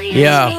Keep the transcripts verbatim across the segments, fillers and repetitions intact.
Yo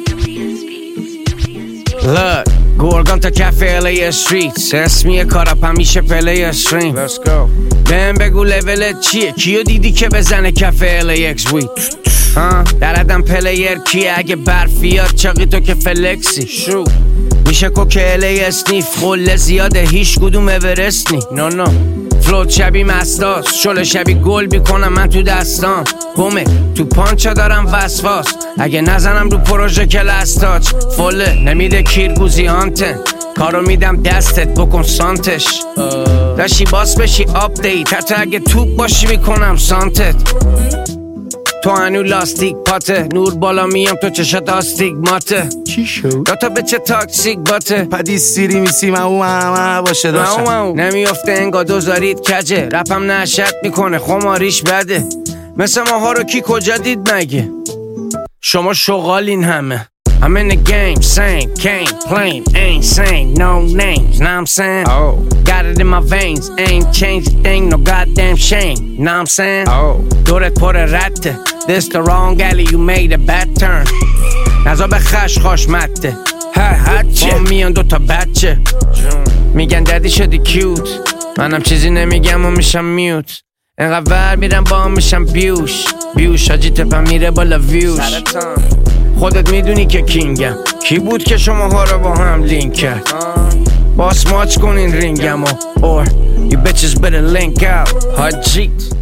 Look گرگان تا کف الی استریت اسمی کارم همیشه پلی استریم Let's go بهم بگو لولت چیه کیو دیدی که بزنه کف الی اکس ویت ها در عدم پلیر کیه اگه برفیاد چاقی تو که فلکسی شو میشه کوکه الی اسنیف خله زیاده هیچ کدوم اورست نی نو نو فلوت شبی مستاس شل شبی گل بیکنم من تو دستام بومه تو پانچا دارم وسواس اگه نزنم رو پروژه که لستاچ فله نمیده کیرگوزی هانتن کارو میدم دستت بکن سانتش داشتی باس بشی آپدیت حتی اگه توپ باشی میکنم سانتت تو هنو لاستیک پاته نور بالا میام تو چشات آستیگماته چی شد؟ داتا به چه تاکسیک باته پدی سیری میسی من او همه باشه داشتم نمیافته انگا دوزارید کجه رپم نشد میکنه خماریش بده مثل ماها رو کی کجا دید مگه شما شغالین همه I'm in the game, same, can't claim, ain't saying no names, know I'm saying? Oh, got it in my veins, ain't changed a thing, no goddamn shame, know I'm saying? Oh, دورت پر رته, this the wrong alley, you made a bad turn. نزا به خش خوش مته, ها هچه, با میان دوتا بچه, میگن دردی شدی کیوت, منم چیزی نمیگم و میشم میوت. انقدر ور میرم با هم میشم بیوش, بیوش حاجی تپم میره بالا ویوش. خودت میدونی که کینگم کی بود که شماها رو با هم لینک کرد باس ماچ کنین رینگم و or you bitches better link out حاجیت